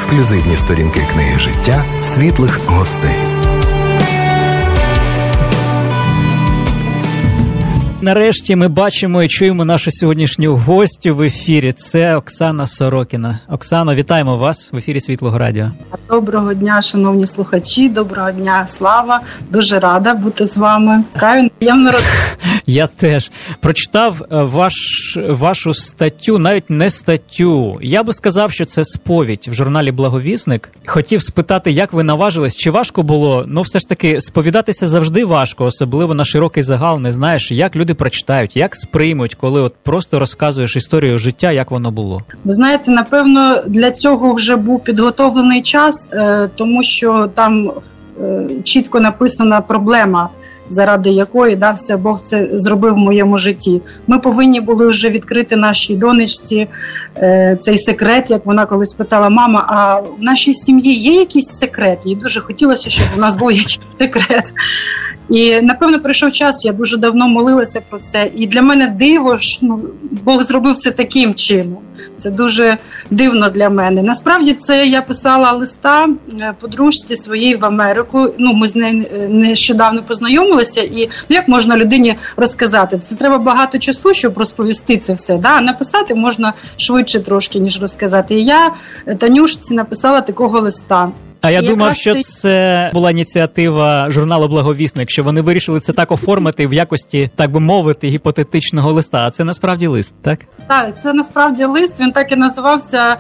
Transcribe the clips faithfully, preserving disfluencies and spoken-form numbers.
ексклюзивні сторінки книги життя світлих гостей. Нарешті ми бачимо і чуємо нашу сьогоднішню гостю в ефірі. Це Оксана Сорокіна. Оксано, вітаємо вас в ефірі Світлого Радіо. Доброго дня, шановні слухачі. Доброго дня, Слава. Дуже рада бути з вами. Я теж прочитав ваш, вашу статтю, навіть не статтю. Я би сказав, що це сповідь в журналі «Благовісник». Хотів спитати, як ви наважились, чи важко було? Ну, все ж таки, сповідатися завжди важко, особливо на широкий загал. Не знаєш, як люди прочитають, як сприймуть, коли от просто розказуєш історію життя, як воно було? Ви знаєте, напевно, для цього вже був підготовлений час, тому що там чітко написана проблема, заради якої дався Бог це зробив в моєму житті. Ми повинні були вже відкрити нашій донечці е, цей секрет, як вона колись питала: мама, а в нашій сім'ї є якийсь секрет? Їй дуже хотілося, щоб у нас був якийсь секрет. І, напевно, прийшов час, я дуже давно молилася про це. І для мене диво, що ну, Бог зробив це таким чином. Це дуже дивно для мене. Насправді, це я писала листа подружці своїй в Америку. Ну, ми з нею нещодавно познайомилися. І ну, як можна людині розказати? Це треба багато часу, щоб розповісти це все. Да? Написати можна швидше трошки, ніж розказати. І я Танюшці написала такого листа. А я, я думав, що це була ініціатива журналу «Благовісник», що вони вирішили це так оформити в якості, так би мовити, гіпотетичного листа. А це насправді лист, так? Так, це насправді лист, він так і називався,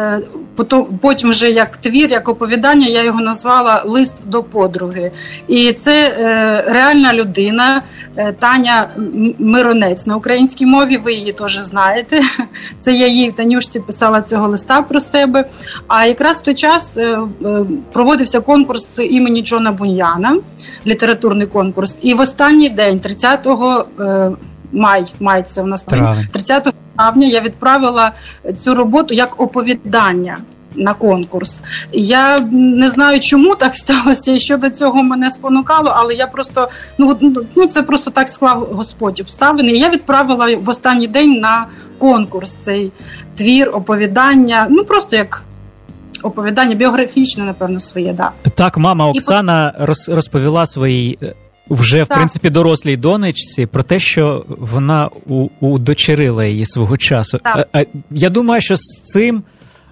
потім вже як твір, як оповідання, я його назвала «Лист до подруги». І це реальна людина, Таня Миронець на українській мові, ви її теж знаєте. Це я їй, Танюшці, писала цього листа про себе. А якраз в той час проводився конкурс імені Джона Буньяна, літературний конкурс. І в останній день, тридцятого май, май це у нас тридцятого травня, я відправила цю роботу як оповідання на конкурс. Я не знаю, чому так сталося і що до цього мене спонукало, але я просто, ну, ну це просто так склав Господь обставини. І я відправила в останній день на конкурс цей твір, оповідання, ну просто як оповідання біографічне, напевно, своє, да. Так, мама Оксана І... розповіла своїй вже, в так. принципі, дорослій донечці про те, що вона у- удочерила її свого часу. Так. Я думаю, що з цим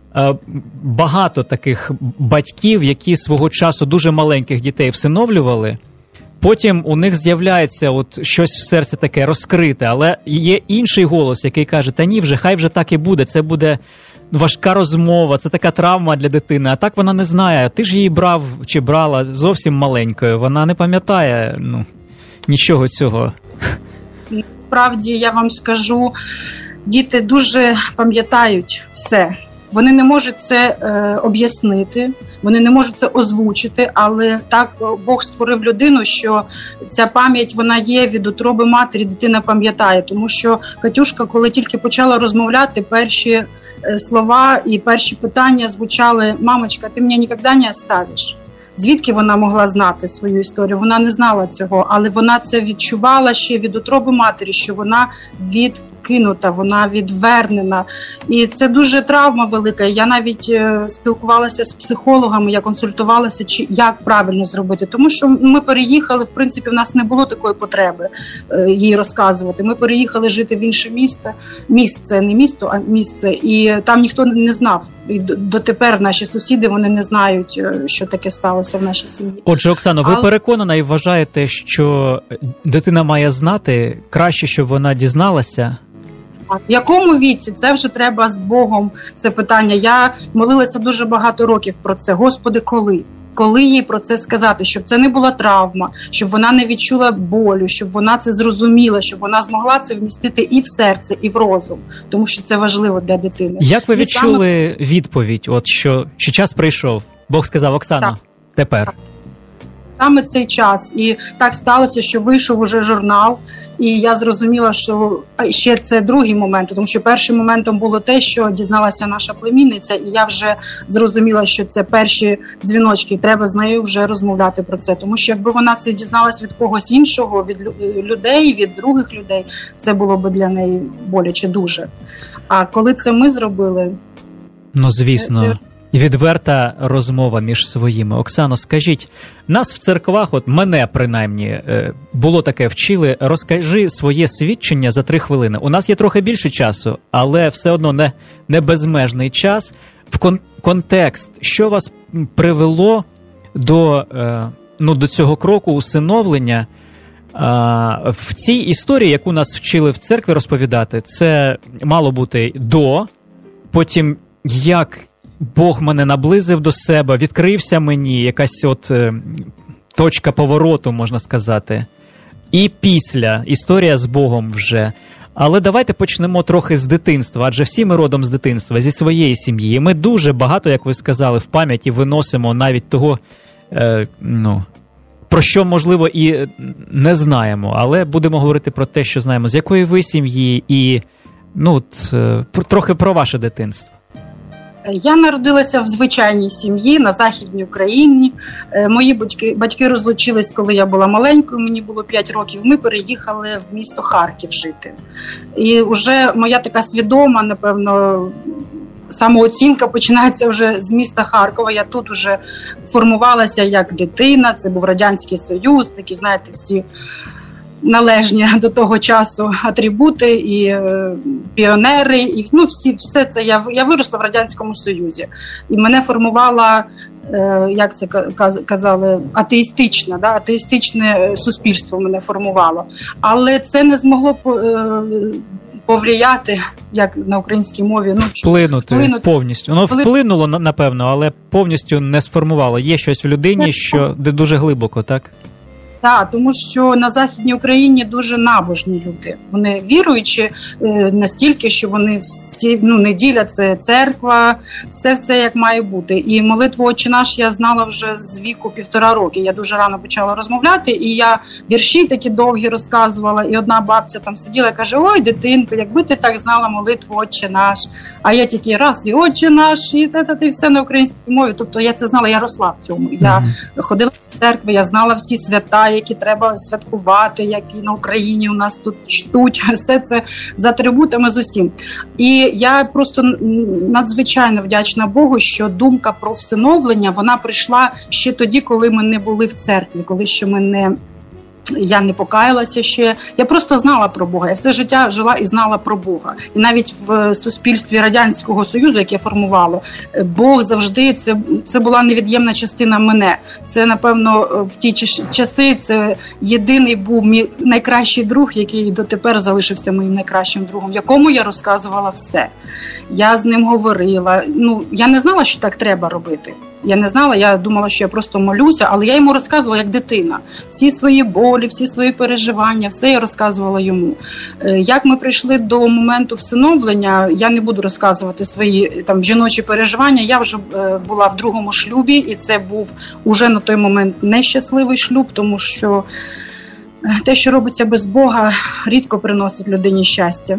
багато таких батьків, які свого часу дуже маленьких дітей всиновлювали, потім у них з'являється от щось в серці таке розкрите, але є інший голос, який каже: та ні, вже, хай вже так і буде, це буде важка розмова, це така травма для дитини, а так вона не знає. Ти ж її брав чи брала зовсім маленькою, вона не пам'ятає ну, нічого цього. Насправді, я вам скажу, діти дуже пам'ятають все. Вони не можуть це е, об'яснити, вони не можуть це озвучити, але так Бог створив людину, що ця пам'ять, вона є від утроби матері, дитина пам'ятає. Тому що Катюшка, коли тільки почала розмовляти, перші е, слова і перші питання звучали: «Мамочка, ти мене ніколи не оставиш». Звідки вона могла знати свою історію? Вона не знала цього, але вона це відчувала ще від утроби матері, що вона відкинута, вона відвернена. І це дуже травма велика. Я навіть спілкувалася з психологами, я консультувалася, чи як правильно зробити. Тому що ми переїхали, в принципі, в нас не було такої потреби їй розказувати. Ми переїхали жити в інше місто, місце, не місто, а місце. І там ніхто не знав. І дотепер наші сусіди, вони не знають, що таке сталося в нашій сім'ї. Отже, Оксано, ви Але... переконана і вважаєте, що дитина має знати, краще, щоб вона дізналася? В якому віці? Це вже треба з Богом, це питання. Я молилася дуже багато років про це. Господи, коли? Коли їй про це сказати, щоб це не була травма, щоб вона не відчула болю, щоб вона це зрозуміла, щоб вона змогла це вмістити і в серце, і в розум, тому що це важливо для дитини. Як ви відчули саме... відповідь, от що, що час прийшов? Бог сказав: Оксана, так. тепер. Саме цей час. І так сталося, що вийшов уже журнал, і я зрозуміла, що ще це другий момент, тому що першим моментом було те, що дізналася наша племінниця, і я вже зрозуміла, що це перші дзвіночки, треба з нею вже розмовляти про це, тому що якби вона це дізналась від когось іншого, від людей, від других людей, це було б для неї боляче дуже. А коли це ми зробили... Ну, звісно. Це... відверта розмова між своїми. Оксано, скажіть, нас в церквах, от мене принаймні, було таке, вчили, розкажи своє свідчення за три хвилини. У нас є трохи більше часу, але все одно не, не безмежний час. В кон- контекст, що вас привело до, ну, до цього кроку усиновлення? В цій історії, яку нас вчили в церкві розповідати, це мало бути до, потім як Бог мене наблизив до себе, відкрився мені, якась от е, точка повороту, можна сказати. І після, історія з Богом вже. Але давайте почнемо трохи з дитинства, адже всі ми родом з дитинства, зі своєї сім'ї. І ми дуже багато, як ви сказали, в пам'яті виносимо навіть того, е, ну, про що, можливо, і не знаємо. Але будемо говорити про те, що знаємо, з якої ви сім'ї, і ну, от, е, трохи про ваше дитинство. Я народилася в звичайній сім'ї на Західній Україні. Мої батьки, батьки розлучились, коли я була маленькою, мені було п'ять років. Ми переїхали в місто Харків жити. І вже моя така свідома, напевно, самооцінка починається вже з міста Харкова. Я тут вже формувалася як дитина, це був Радянський Союз, такі, знаєте, всі належні до того часу атрибути і е, піонери, і ну, всі, все це. Я, я виросла в Радянському Союзі. І мене формувала, е, як це казали, атеїстична, да, атеїстичне суспільство мене формувало. Але це не змогло е, повлияти, як на українській мові. Ну, вплинути, вплинути повністю. Воно вплин... вплинуло, напевно, але повністю не сформувало. Є щось в людині, що де дуже глибоко, так? Так, тому що на Західній Україні дуже набожні люди. Вони віруючі е, настільки, що вони всі, ну, неділя – це церква, все-все як має бути. І молитву «Отче наш» я знала вже з віку півтора роки. Я дуже рано почала розмовляти, і я вірші такі довгі розказувала. І одна бабця там сиділа і каже: «Ой, дитинко, якби ти так знала молитву «Отче наш». А я тільки раз і «Отче наш», і це, це, все на українській мові. Тобто я це знала, я росла в цьому. Я mm-hmm. ходила в церкву, я знала всі свята, які треба святкувати, які на Україні у нас тут чтуть, все це з атрибутами з усім. І я просто надзвичайно вдячна Богу, що думка про всиновлення, вона прийшла ще тоді, коли ми не були в церкві, коли ще ми не... Я не покаялася ще. Я просто знала про Бога. Я все життя жила і знала про Бога. І навіть в суспільстві Радянського Союзу, яке формувало, Бог завжди, це, це була невід'ємна частина мене. Це, напевно, в ті часи це єдиний був мій найкращий друг, який дотепер залишився моїм найкращим другом, якому я розказувала все. Я з ним говорила. Ну, я не знала, що так треба робити. Я не знала, я думала, що я просто молюся, але я йому розказувала як дитина. Всі свої болі, всі свої переживання, все я розказувала йому. Як ми прийшли до моменту всиновлення, я не буду розказувати свої там жіночі переживання. Я вже була в другому шлюбі, і це був уже на той момент нещасливий шлюб, тому що те, що робиться без Бога, рідко приносить людині щастя.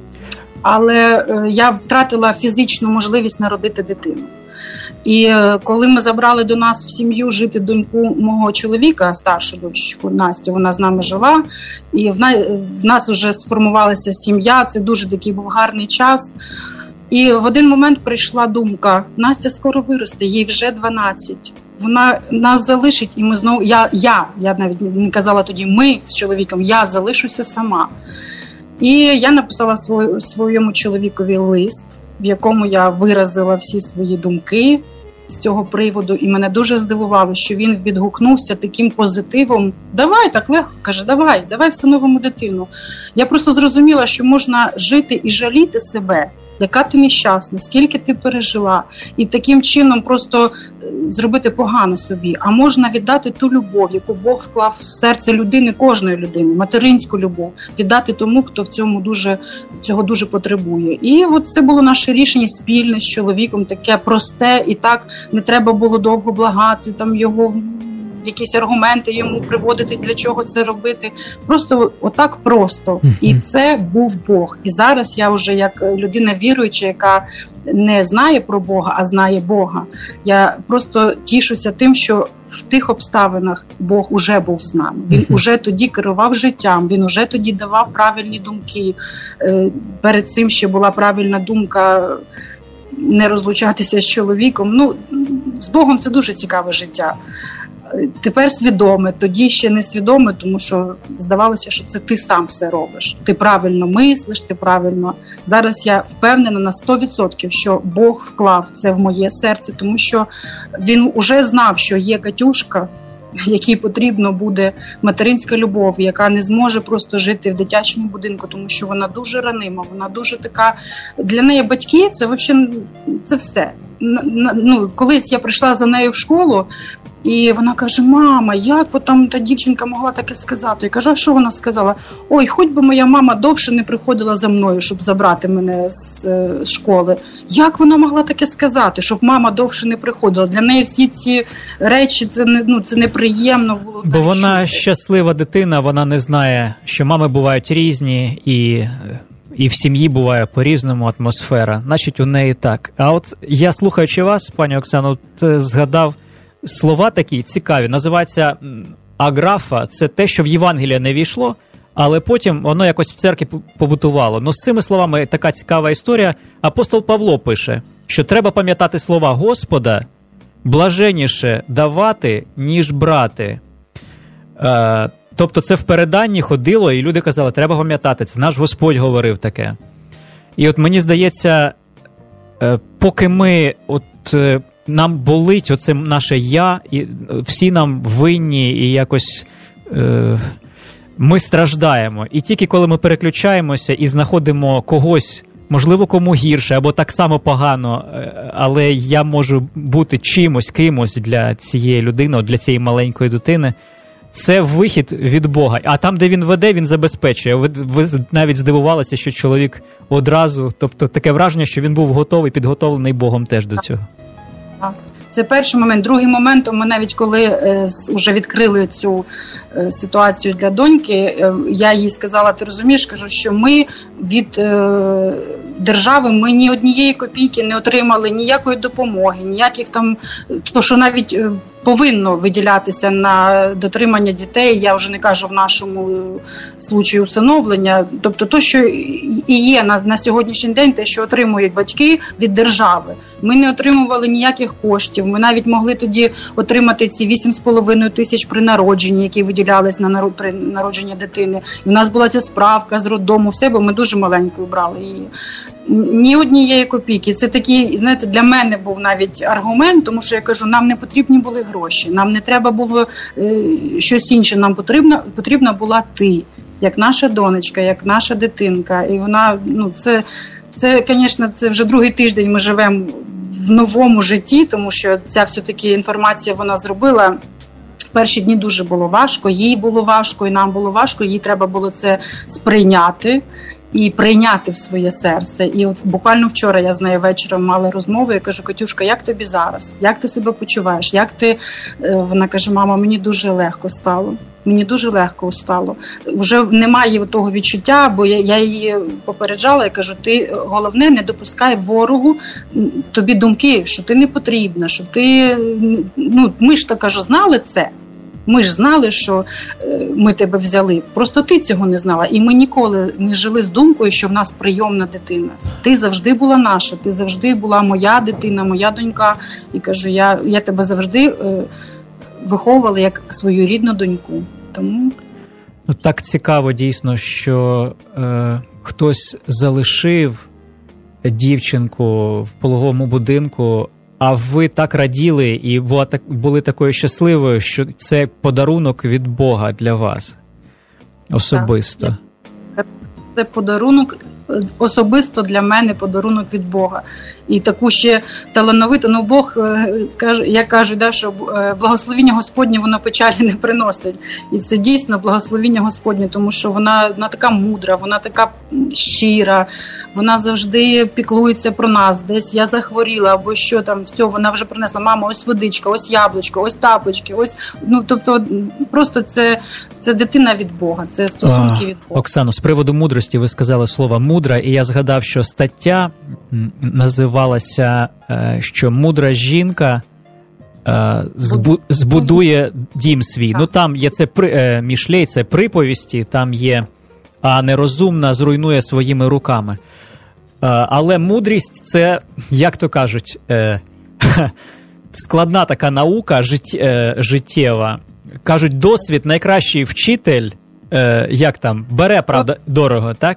Але я втратила фізичну можливість народити дитину. І коли ми забрали до нас в сім'ю жити доньку мого чоловіка, старшу дочку Настю, вона з нами жила, і в нас, в нас вже сформувалася сім'я, це дуже такий був гарний час. І в один момент прийшла думка: Настя скоро виросте, їй вже дванадцять. Вона нас залишить, і ми знову, я, я, я навіть не казала тоді ми з чоловіком, я залишуся сама. І я написала свою, своєму чоловікові лист, в якому я виразила всі свої думки з цього приводу, і мене дуже здивувало, що він відгукнувся таким позитивом. Давай, так легко, каже, давай, давай всиновимо дитину. Я просто зрозуміла, що можна жити і жаліти себе, яка ти нещасна, скільки ти пережила, і таким чином просто зробити погано собі. А можна віддати ту любов, яку Бог вклав в серце людини, кожної людини, материнську любов, віддати тому, хто в цьому дуже, цього дуже потребує. І от це було наше рішення спільне з чоловіком, таке просте, і так не треба було довго благати, там його якісь аргументи йому приводити, для чого це робити. Просто отак просто. І це був Бог. І зараз я вже як людина віруюча, яка не знає про Бога, а знає Бога, я просто тішуся тим, що в тих обставинах Бог уже був з нами. Він уже тоді керував життям, він уже тоді давав правильні думки. Перед цим ще була правильна думка не розлучатися з чоловіком. Ну, з Богом це дуже цікаве життя. Тепер свідоме, тоді ще не свідоме, тому що здавалося, що це ти сам все робиш. Ти правильно мислиш, ти правильно. Зараз я впевнена на сто відсотків, що Бог вклав це в моє серце, тому що він уже знав, що є Катюшка, якій потрібно буде материнська любов, яка не зможе просто жити в дитячому будинку, тому що вона дуже ранима, вона дуже така... Для неї батьки – це взагалі це все. Ну, колись я прийшла за нею в школу, і вона каже: мама, як от там та дівчинка могла таке сказати? Я кажу: а що вона сказала? Ой, хоч би моя мама довше не приходила за мною, щоб забрати мене з е, школи. Як вона могла таке сказати, щоб мама довше не приходила? Для неї всі ці речі, це, не, ну, це неприємно було. Бо вона щаслива дитина, вона не знає, що мами бувають різні, і... І в сім'ї буває по-різному атмосфера. Значить, у неї так. А от я, слухаючи вас, пані Оксано, згадав слова такі цікаві. Називається аграфа. Це те, що в Євангелія не війшло, але потім воно якось в церкві побутувало. Ну, з цими словами така цікава історія. Апостол Павло пише, що треба пам'ятати слова Господа, блаженніше давати, ніж брати. Е, Тобто це в переданні ходило, і люди казали, треба пам'ятати, це наш Господь говорив таке. І от мені здається, поки ми, от нам болить оце наше «я», і всі нам винні, і якось е, ми страждаємо. І тільки коли ми переключаємося і знаходимо когось, можливо, кому гірше, або так само погано, але я можу бути чимось, кимось для цієї людини, для цієї маленької дитини, це вихід від Бога. А там, де він веде, він забезпечує. Ви, ви навіть здивувалися, що чоловік одразу, тобто таке враження, що він був готовий, підготовлений Богом теж до цього. Це перший момент. Другий момент, ми навіть коли е, вже відкрили цю е, ситуацію для доньки, е, я їй сказала, ти розумієш, кажу, що ми від е, держави, ми ні однієї копійки не отримали, ніякої допомоги, ніяких там, то що навіть е, повинно виділятися на дотримання дітей, я вже не кажу в нашому случаї усиновлення, тобто то, що і є на, на сьогоднішній день, те, що отримують батьки від держави. Ми не отримували ніяких коштів, ми навіть могли тоді отримати ці вісім з половиною тисяч при народженні, які виділялись на народ, при народженні дитини. І у нас була ця справка з роддому, все, бо ми дуже маленькою брали її. Ні однієї копійки. Це такий, знаєте, для мене був навіть аргумент, тому що я кажу, нам не потрібні були гроші, нам не треба було е, щось інше, нам потрібна, потрібна була ти, як наша донечка, як наша дитинка. І вона, ну, це, це, звісно, це вже другий тиждень ми живемо в новому житті, тому що ця все-таки інформація вона зробила. В перші дні дуже було важко, їй було важко, і нам було важко, їй треба було це сприйняти і прийняти в своє серце. І от буквально вчора я з нею вечором мала розмову, я кажу: Катюшка, як тобі зараз? Як ти себе почуваєш? Як ти... Вона каже: мама, мені дуже легко стало. Мені дуже легко стало. Вже немає того відчуття, бо я, я її попереджала, я кажу, ти головне не допускай ворогу тобі думки, що ти не потрібна, що ти, ну, ми ж, так кажу, знали це. Ми ж знали, що ми тебе взяли. Просто ти цього не знала. І ми ніколи не жили з думкою, що в нас прийомна дитина. Ти завжди була наша, ти завжди була моя дитина, моя донька. І кажу, я, я тебе завжди е, виховувала як свою рідну доньку. Тому... Ну, так цікаво дійсно, що е, хтось залишив дівчинку в пологовому будинку, а ви так раділи і була так, були такою щасливою, що це подарунок від Бога для вас особисто. Так. Це подарунок особисто для мене, подарунок від Бога. І таку ще талановиту, ну Бог, я кажу, да, що благословіння Господнє, воно печалі не приносить. І це дійсно благословіння Господнє, тому що вона, вона така мудра, вона така щира, вона завжди піклується про нас. Десь я захворіла, або що там, все, вона вже принесла: мама, ось водичка, ось яблучко, ось тапочки, ось, ну, тобто, просто це, це дитина від Бога, це стосунки від Бога. Оксано, з приводу мудрості ви сказали слово «мудра», і я згадав, що стаття називалася, що мудра жінка збудує дім свій. Ну, там є це Мішлей, це приповісті, там є, а нерозумна зруйнує своїми руками. Але мудрість – це, як то кажуть, складна така наука життєва. Кажуть, досвід – найкращий вчитель, як там, бере, правда, дорого, так?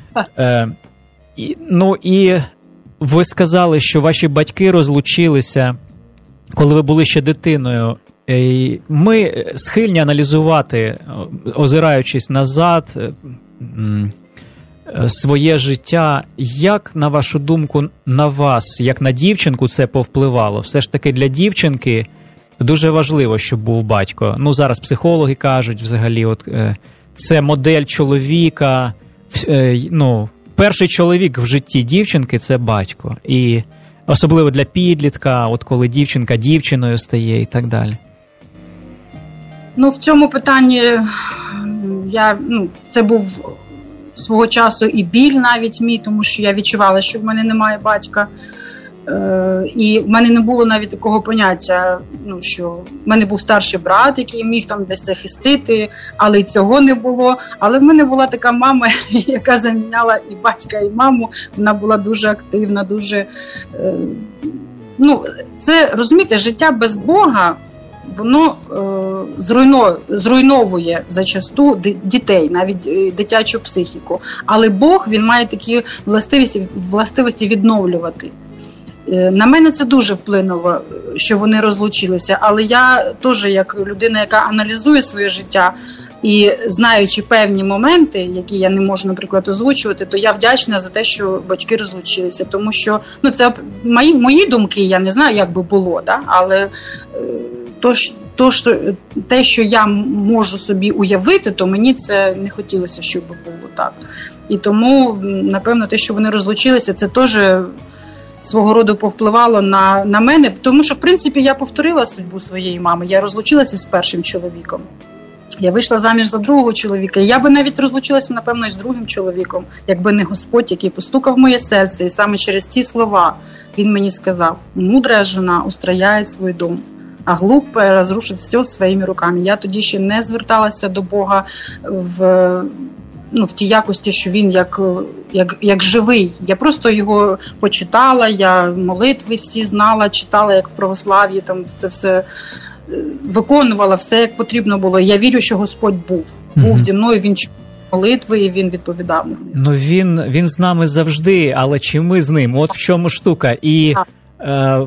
Ну і ви сказали, що ваші батьки розлучилися, коли ви були ще дитиною. Ми схильні аналізувати, озираючись назад, своє життя. Як, на вашу думку, на вас, як на дівчинку, це повпливало? Все ж таки для дівчинки дуже важливо, щоб був батько. Ну, зараз психологи кажуть, взагалі, от, це модель чоловіка. Ну, перший чоловік в житті дівчинки – це батько. І особливо для підлітка, от коли дівчинка дівчиною стає і так далі. Ну, в цьому питанні я, ну, це був свого часу і біль навіть мій, тому що я відчувала, що в мене немає батька. Е, і в мене не було навіть такого поняття, ну, що в мене був старший брат, який міг там десь захистити, але й цього не було. Але в мене була така мама, яка заміняла і батька, і маму. Вона була дуже активна, дуже... Е, ну, це, розумієте, життя без Бога, воно е, зруйно, зруйновує зачасту дітей, навіть дитячу психіку. Але Бог, він має такі властивості, властивості відновлювати. Е, на мене це дуже вплинуло, що вони розлучилися. Але я теж, як людина, яка аналізує своє життя, і знаючи певні моменти, які я не можу, наприклад, озвучувати, то я вдячна за те, що батьки розлучилися. Тому що, ну, це мої, мої думки, я не знаю, як би було, да? Але е, то, то, що, те, що я можу собі уявити, то мені це не хотілося, щоб було так. І тому, напевно, те, що вони розлучилися, це теж свого роду повпливало на, на мене. Тому що, в принципі, я повторила судьбу своєї мами. Я розлучилася з першим чоловіком. Я вийшла заміж за другого чоловіка. Я би навіть розлучилася, напевно, і з другим чоловіком, якби не Господь, який постукав в моє серце. І саме через ці слова він мені сказав: «Мудрая жена устрояє свій дом, а глупая розрушить все своїми руками». Я тоді ще не зверталася до Бога в, ну, в тій якості, що він як, як, як живий. Я просто його почитала, я молитви всі знала, читала, як в православ'ї, там це все виконувала, все як потрібно було. Я вірю, що Господь був. Був угу. зі мною, він чув молитви і він відповідав на них. Ну він, він з нами завжди, але чи ми з ним? От в чому штука. І е,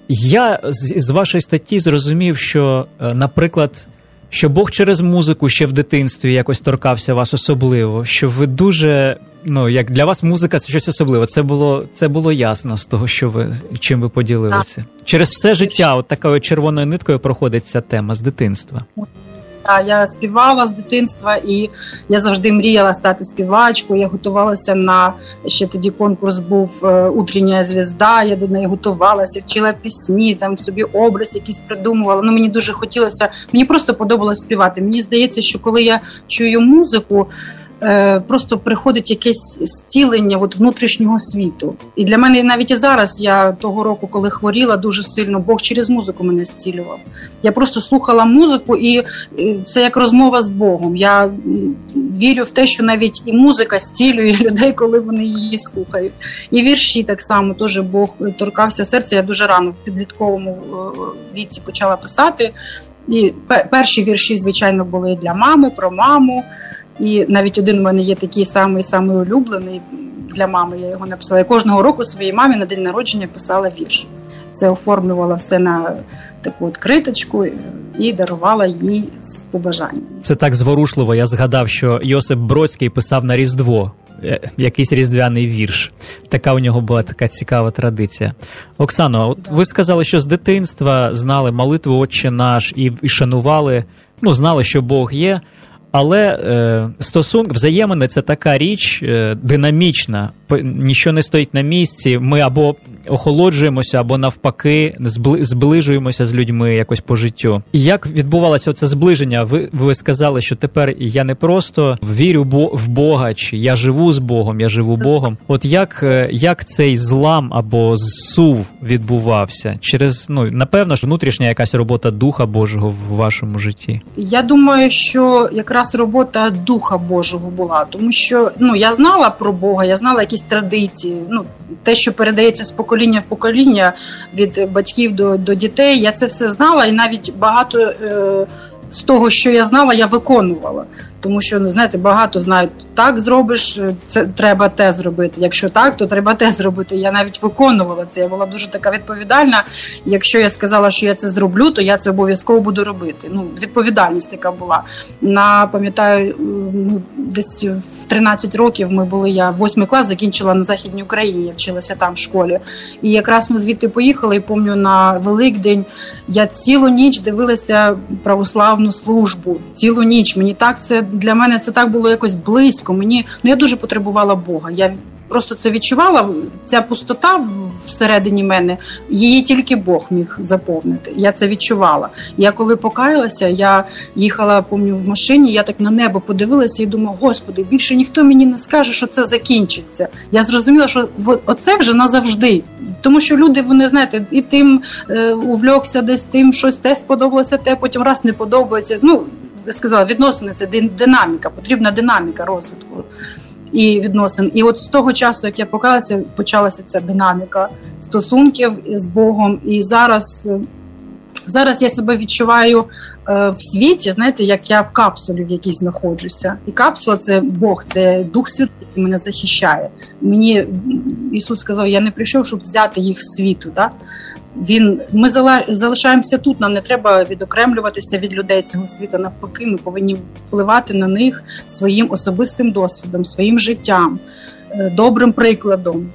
я з, з вашої статті зрозумів, що, е, наприклад, що Бог через музику ще в дитинстві якось торкався вас особливо, що ви дуже, ну, як для вас музика – це щось особливе. Це було, це було ясно з того, що ви, чим ви поділилися. Так. Через все життя от такою червоною ниткою проходить ця тема з дитинства. Так, я співала з дитинства, і я завжди мріяла стати співачкою. Я готувалася на, ще тоді конкурс був «Утренняя звезда», я до неї готувалася, вчила пісні, там собі образ якийсь придумувала. Ну, мені дуже хотілося, мені просто подобалось співати. Мені здається, що коли я чую музику, просто приходить якесь зцілення от внутрішнього світу. І для мене навіть і зараз, я того року, коли хворіла дуже сильно, Бог через музику мене зцілював. Я просто слухала музику, і це як розмова з Богом. Я вірю в те, що навіть і музика зцілює людей, коли вони її слухають. І вірші так само, теж Бог торкався серця. Я дуже рано в підлітковому віці почала писати. І перші вірші, звичайно, були для мами, про маму. І навіть один у мене є такий самий-самий улюблений для мами, я його написала. Я кожного року своїй мамі на день народження писала вірш. Це оформлювала все на таку от криточку і дарувала їй з побажанням. Це так зворушливо. Я згадав, що Йосип Бродський писав на Різдво якийсь різдвяний вірш. Така у нього була така цікава традиція. Оксано, от ви сказали, що з дитинства знали молитву «Отче наш» і, і шанували, ну, знали, що Бог є. Але е, стосунок, взаємини – це така річ е, динамічна, ніщо не стоїть на місці, ми або охолоджуємося або навпаки зближуємося з людьми якось по життю. Як відбувалося це зближення? Ви, ви сказали, що тепер я не просто вірю в Бога, чи я живу з Богом, я живу Богом. От як, як цей злам або зсув відбувався? Через, ну, напевно, ж внутрішня якась робота Духа Божого в вашому житті? Я думаю, що якраз робота Духа Божого була, тому що, ну, я знала про Бога, я знала якісь традиції, ну, те, що передається з покоління в покоління, від батьків до, до дітей, я це все знала, і навіть багато е, з того, що я знала, я виконувала. Тому що, ну, знаєте, багато знають, так зробиш, це треба те зробити. Якщо так, то треба те зробити. Я навіть виконувала це. Я була дуже така відповідальна. Якщо я сказала, що я це зроблю, то я це обов'язково буду робити. Ну, відповідальність така була. На, пам'ятаю, ну, десь в тринадцять років ми були, я восьмий клас закінчила на Західній Україні, я вчилася там в школі. І якраз ми звідти поїхали, і пам'ятаю, на Великдень я цілу ніч дивилася православну службу. Цілу ніч. Мені так це Для мене це так було якось близько. Мені, ну, я дуже потребувала Бога. Я просто це відчувала. Ця пустота всередині мене, її тільки Бог міг заповнити. Я це відчувала. Я коли покаялася, я їхала, пам'ятаю, в машині, я так на небо подивилася і думала, Господи, більше ніхто мені не скаже, що це закінчиться. Я зрозуміла, що оце вже назавжди. Тому що люди, вони, знаєте, і тим е, увлекся десь тим, щось те сподобалося, те, потім раз не подобається. Ну, я сказала, відносини – це динаміка, потрібна динаміка розвитку і відносин. І от з того часу, як я покалася, почалася ця динаміка стосунків з Богом. І зараз, зараз я себе відчуваю е, в світі, знаєте, як я в капсулі в якійсь знаходжуся. І капсула – це Бог, це Дух Святий, який мене захищає. Мені Ісус сказав, я не прийшов, щоб взяти їх з світу, так? Він, ми залишаємося тут, нам не треба відокремлюватися від людей цього світу. Навпаки, ми повинні впливати на них своїм особистим досвідом, своїм життям, добрим прикладом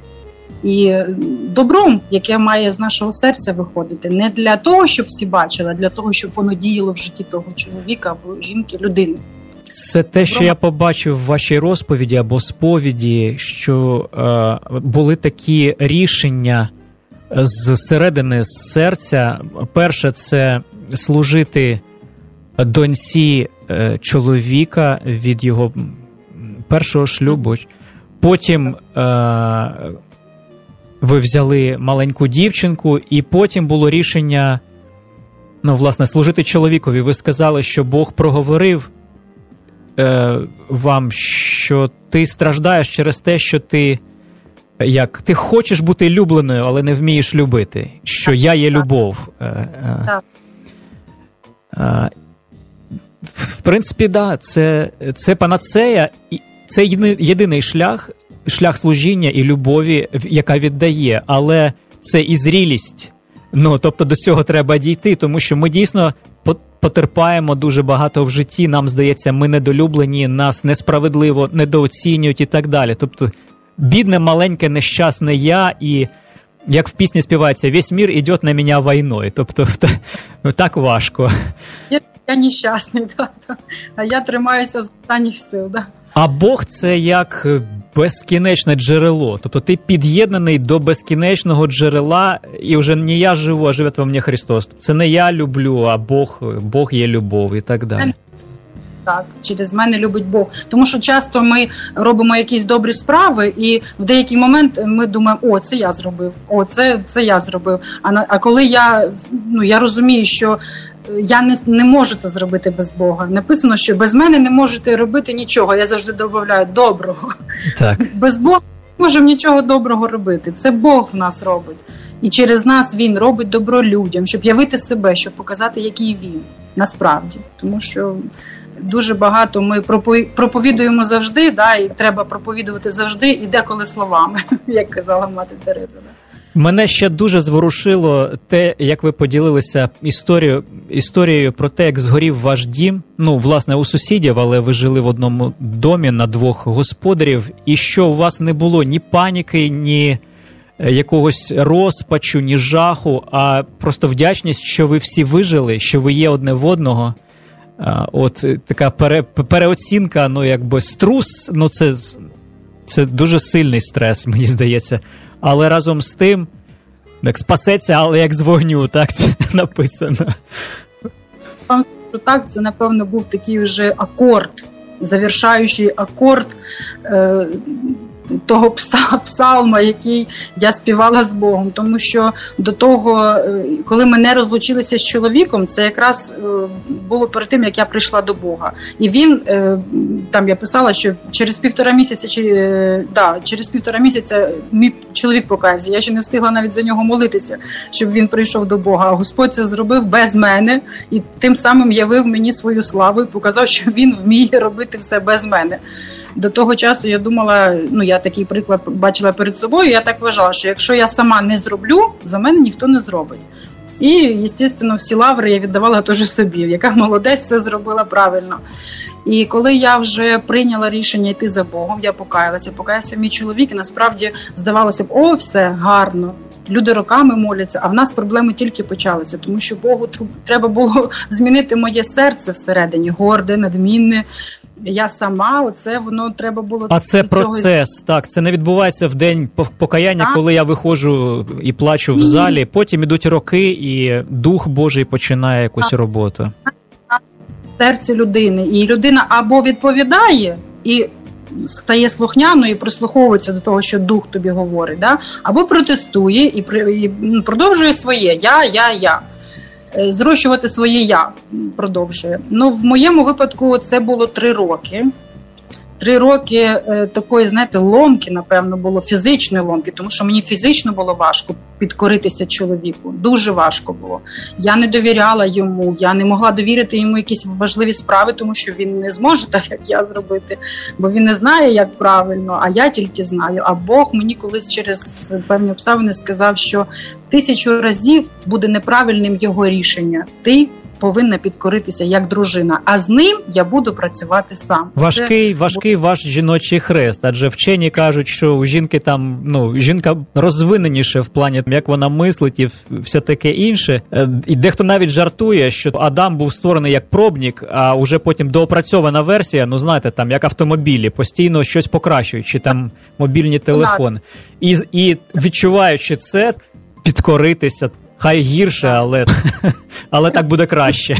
і добром, яке має з нашого серця виходити. Не для того, щоб всі бачили, а для того, щоб воно діяло в житті того чоловіка або жінки, людини. Це те, що я побачив в вашій розповіді або сповіді, що е, були такі рішення з середини, з серця. Перше – це служити доньці чоловіка від його першого шлюбу. Потім е- ви взяли маленьку дівчинку, і потім було рішення, ну, власне, служити чоловікові. Ви сказали, що Бог проговорив е- вам, що ти страждаєш через те, що ти Як ти хочеш бути любленою, але не вмієш любити, що так, я є так. любов. Так. В принципі, да, це, це панацея, це єдиний шлях, шлях служіння і любові, яка віддає, але це і зрілість. Ну, тобто до цього треба дійти, тому що ми дійсно потерпаємо дуже багато в житті, нам здається, ми недолюблені, нас несправедливо недооцінюють і так далі. Тобто бідне, маленьке, нещасне я, і, як в пісні співається, весь мір іде на мене війною. Тобто, так важко. Я, я нещасний, так, так. А я тримаюся з останніх сил, так. А Бог – це як безкінечне джерело. Тобто ти під'єднаний до безкінечного джерела, і вже не я живу, а живе во мені Христос. Це не я люблю, а Бог, Бог є любов і так далі. Так, через мене любить Бог. Тому що часто ми робимо якісь добрі справи, і в деякий момент ми думаємо, о, це я зробив, о, це, це я зробив. А, на, а коли я, ну, я розумію, що я не, не можу це зробити без Бога. Написано, що без мене не можете робити нічого. Я завжди додаю доброго. Так. Без Бога не можемо нічого доброго робити. Це Бог в нас робить. І через нас Він робить добро людям, щоб явити себе, щоб показати, який Він насправді. Тому що дуже багато ми проповідуємо завжди, да, і треба проповідувати завжди, і деколи словами, як казала мати Тереза. Мене ще дуже зворушило те, як ви поділилися історією, історією про те, як згорів ваш дім. Ну, власне, у сусідів, але ви жили в одному домі на двох господарів, і що у вас не було ні паніки, ні якогось розпачу, ні жаху, а просто вдячність, що ви всі вижили, що ви є одне в одного. От така пере, переоцінка, ну, якби струс, ну, це, це дуже сильний стрес, мені здається. Але разом з тим Так, спасеться, але як з вогню, так це написано. Вам скажу так, це, напевно, був такий вже акорд, завершаючий акорд е, того пса, псалма, який я співала з Богом. Тому що до того, коли ми не розлучилися з чоловіком, це якраз було перед тим, як я прийшла до Бога. І він, там я писала, що через півтора місяця, чи, да, через півтора місяця мій чоловік покаявся. Я ще не встигла навіть за нього молитися, щоб він прийшов до Бога. А Господь це зробив без мене і тим самим явив мені свою славу і показав, що він вміє робити все без мене. До того часу я думала, ну я такий приклад бачила перед собою, я так вважала, що якщо я сама не зроблю, за мене ніхто не зробить. І, звісно, всі лаври я віддавала теж собі, яка молодець, все зробила правильно. І коли я вже прийняла рішення йти за Богом, я покаялася, покаявся мій чоловік, і насправді здавалося б, о, все, гарно. Люди роками моляться, а в нас проблеми тільки почалися, тому що Богу треба було змінити моє серце всередині, горде, надмінне. Я сама, оце воно треба було... А це процес, цього... так, це не відбувається в день покаяння, так? Коли я виходжу і плачу в залі, потім ідуть роки, і Дух Божий починає якусь так. роботу. Серце людини, і людина або відповідає, і стає слухняною, і прислуховується до того, що Дух тобі говорить, да? Або протестує і, і продовжує своє «я, я, я». Зрощувати своє «я» продовжує. Ну, в моєму випадку це було три роки. Три роки е, такої, знаєте, ломки, напевно, було, фізичної ломки, тому що мені фізично було важко підкоритися чоловіку. Дуже важко було. Я не довіряла йому, я не могла довірити йому якісь важливі справи, тому що він не зможе так, як я зробити, бо він не знає, як правильно, а я тільки знаю. А Бог мені колись через певні обставини сказав, що тисячу разів буде неправильним його рішення. Ти повинна підкоритися як дружина, а з ним я буду працювати сам. Важкий, Це... важкий ваш жіночий хрест, адже вчені кажуть, що у жінки там, ну, жінка розвиненіше в плані, як вона мислить і все таке інше. І дехто навіть жартує, що Адам був створений як пробник, а уже потім доопрацьована версія, ну, знаєте, там, як автомобілі, постійно щось покращуючи, там, мобільні телефони. І, і відчуваючи це, підкоритися, хай гірше, але, але так буде краще.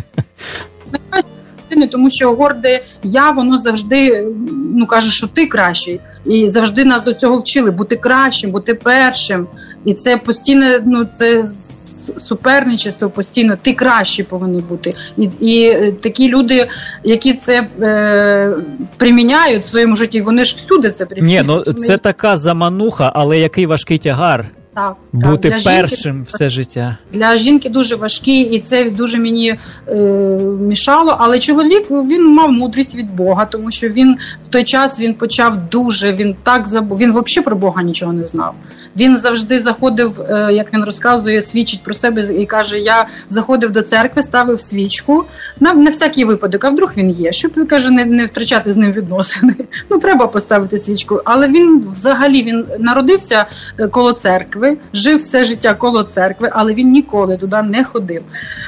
Тому що горде «я», воно завжди, ну, каже, що ти кращий. І завжди нас до цього вчили, бути кращим, бути першим. І це постійно, ну, це суперничество постійно, ти кращий повинен бути. І, і такі люди, які це е, приміняють в своєму житті, вони ж всюди це приміняють. Ні, ну це така замануха, але який важкий тягар. Так, бути так, першим жінки, все життя. Для жінки дуже важкий, і це дуже мені е, мішало. Але чоловік, він мав мудрість від Бога, тому що він в той час він почав дуже, він так забув, він взагалі про Бога нічого не знав. Він завжди заходив, е, як він розказує, свідчить про себе і каже, я заходив до церкви, ставив свічку, на, на всякий випадок, а вдруг він є, щоб, каже, не, не втрачати з ним відносини. Ну, треба поставити свічку. Але він взагалі, він народився коло церкви, жив все життя коло церкви, але він ніколи туди не ходив.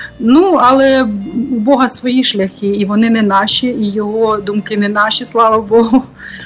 Ну, але у Бога свої шляхи, і вони не наші, і його думки не наші, слава Богу.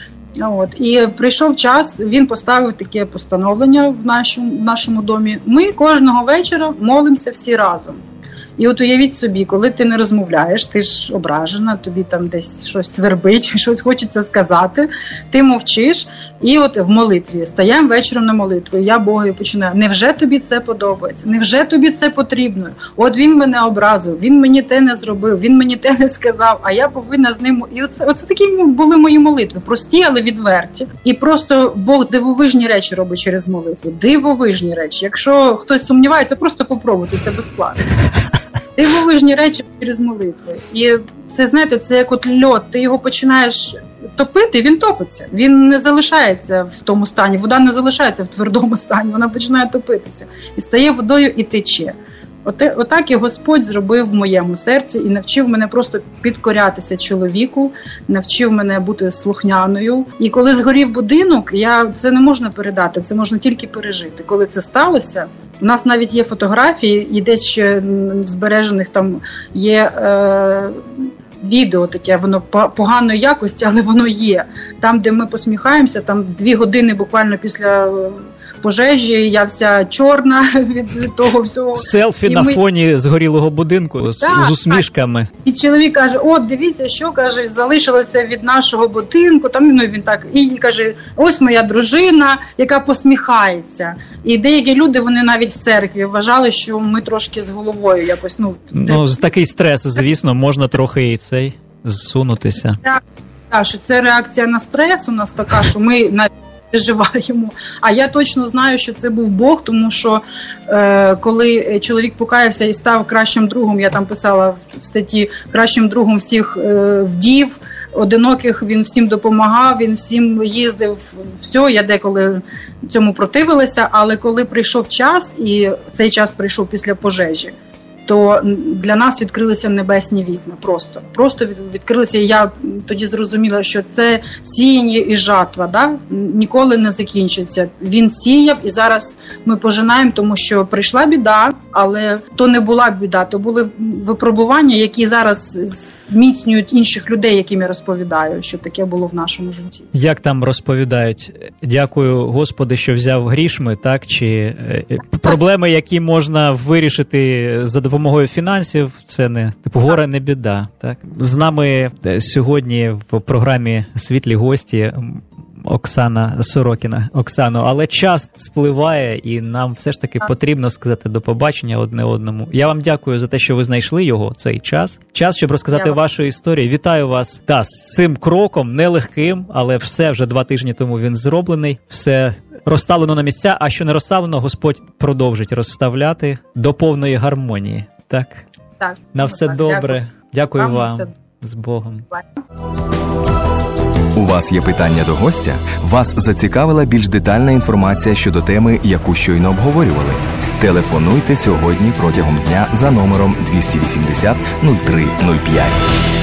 От. І прийшов час, він поставив таке постановлення в нашому, в нашому домі. Ми кожного вечора молимося всі разом. І от уявіть собі, коли ти не розмовляєш, ти ж ображена, тобі там десь щось свербить, щось хочеться сказати, ти мовчиш, і от в молитві, стаємо вечором на молитву, я Богу починаю, невже тобі це подобається, невже тобі це потрібно? От він мене образив, він мені те не зробив, він мені те не сказав, а я повинна з ним... І оце, оце такі були мої молитви, прості, але відверті. І просто Бог дивовижні речі робить через молитву, дивовижні речі. Якщо хтось сумнівається, просто попробуйте, це безплатно. Дивовижні речі через молитви. І це, знаєте, це як от льод, ти його починаєш топити, він топиться. Він не залишається в тому стані, вода не залишається в твердому стані, вона починає топитися. І стає водою і тече. Оте, отак і Господь зробив в моєму серці і навчив мене просто підкорятися чоловіку, навчив мене бути слухняною. І коли згорів будинок, я, це не можна передати, це можна тільки пережити. Коли це сталося, у нас навіть є фотографії, і десь ще збережених там є е, відео таке, воно поганої якості, але воно є. Там, де ми посміхаємося, там дві години буквально після пожежі, я вся чорна від того всього. Селфі і на ми... фоні згорілого будинку з, так, з усмішками. Так. І чоловік каже, от дивіться, що, каже, залишилося від нашого будинку, там, ну, він так, і каже, ось моя дружина, яка посміхається. І деякі люди, вони навіть в церкві вважали, що ми трошки з головою якось, ну... Ну, такий стрес, звісно, можна трохи і цей зсунутися. Так, так, що це реакція на стрес у нас така, що ми навіть переживаємо. А я точно знаю, що це був Бог, тому що е, коли чоловік покаявся і став кращим другом, я там писала в статті, кращим другом всіх е, вдів, одиноких, він всім допомагав, він всім їздив, все, я деколи цьому противилася, але коли прийшов час, і цей час прийшов після пожежі, то для нас відкрилися небесні вікна, просто. Просто відкрилися, і я тоді зрозуміла, що це сіяння і жатва, да? Ніколи не закінчиться. Він сіяв, і зараз ми пожинаємо, тому що прийшла біда, але то не була біда, то були випробування, які зараз зміцнюють інших людей, яким я розповідаю, що таке було в нашому житті. Як там розповідають? Дякую, Господи, що взяв грішми, так? Чи проблеми, які можна вирішити за допомогою фінансів, це не типу горе, не біда. Так? З нами сьогодні в програмі «Світлі гості» Оксана Сорокіна. Оксано, але час спливає, і нам все ж таки потрібно сказати до побачення одне одному. Я вам дякую за те, що ви знайшли його, цей час. Час, щоб розказати Дякую. Вашу історію. Вітаю вас та, з цим кроком, нелегким, але все, вже два тижні тому він зроблений. Все розставлено на місця, а що не розставлено, Господь продовжить розставляти до повної гармонії. Так? Так. На все так. добре. Дякую, Дякую вам. Все... З Богом. У вас є питання до гостя? Вас зацікавила більш детальна інформація щодо теми, яку щойно обговорювали? Телефонуйте сьогодні протягом дня за номером двісті вісімдесят нуль три нуль п'ять.